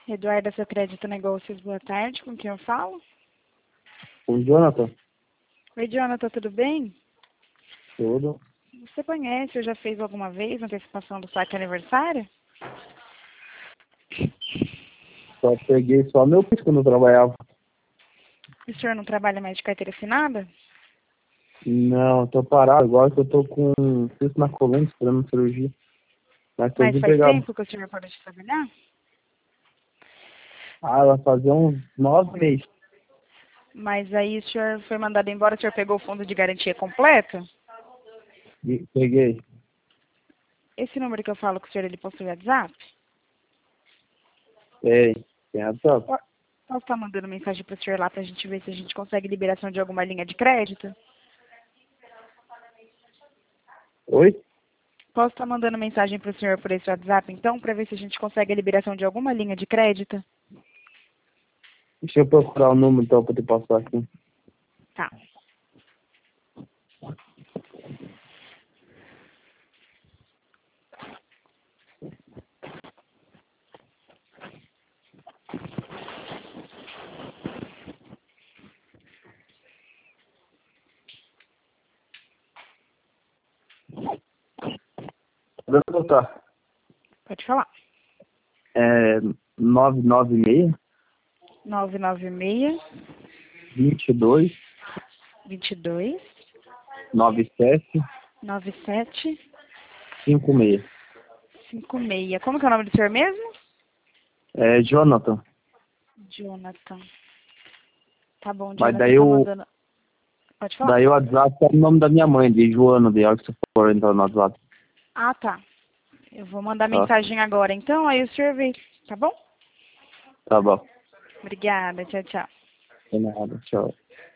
Eduarda, seu crédito negócios, boa tarde. Com quem eu falo? O Jonathan, Oi, Jonathan, tudo bem? tudo. Você conhece ou já fez alguma vez antecipação do saque aniversário? Só peguei só meu pico quando eu trabalhava. O senhor não trabalha mais de carteira assinada? Não, tô parado agora que eu tô com isso na coluna esperando cirurgia. Mas tô Mas faz desempregado. tempo que o senhor parou de trabalhar? Ah, vai fazer uns 9 meses. Mas aí o senhor foi mandado embora, o senhor pegou o fundo de garantia completo? E peguei. Esse número que eu falo com o senhor, ele possui WhatsApp? Tem razão. Po- Posso estar mandando mensagem para o senhor lá para a gente ver se a gente consegue liberação de alguma linha de crédito? Oi? Posso estar mandando mensagem para o senhor por esse WhatsApp, então, para ver se a gente consegue a liberação de alguma linha de crédito? Deixa eu procurar o número então pra te passar aqui. Tá. Vou botar. Pode falar. É 996 996 22 22 97 97 56. 56. Como que é o nome do senhor mesmo? É Jonathan. Jonathan. Tá bom, Mas Jonathan, eu tô mandando. Pode falar. daí o WhatsApp é o nome da minha mãe, de Joana, de hora que você for entrar no WhatsApp. Ah, tá. Eu vou mandar Tá? mensagem agora, então, aí o senhor vê. Tá bom? Tá bom. Obrigada. Tchau, tchau. De nada, tchau.